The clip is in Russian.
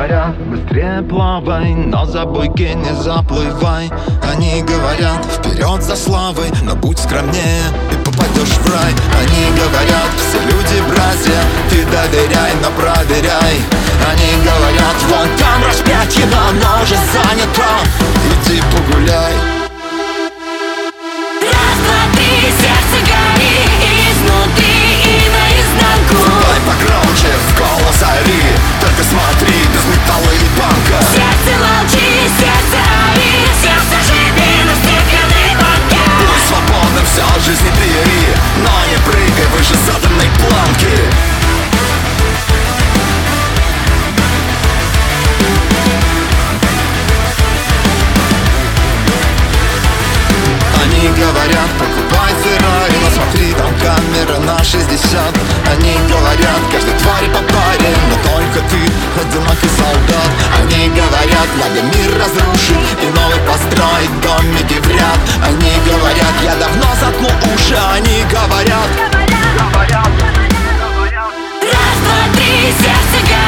говорят: быстрее плавай, но за буйки не заплывай. Они говорят: вперед за славой, но будь скромнее и попадешь в рай. Они говорят: все люди братья, ты доверяй, но проверяй. Они говорят: вон там распятие, но оно уже занято, иди погуляй. Раз, два, три, сердце гори изнутри и наизнанку. Давай погромче, в голос ори, только смотри, без металла или банка. Сердце молчи, сердце ори, сердце живи на стеклянной банке. Будь свободным, все от жизни бери, но не прыгай выше заданной планки. Они говорят: покупай Феррари, но смотри, там камера на 60. Они говорят: каждой твари по паре, но только ты одинокий солдат. Они говорят: надо мир разрушить и новый построить домики в ряд. Они говорят: я давно заткну уши. Они говорят: Раз, два, три, сердце гори.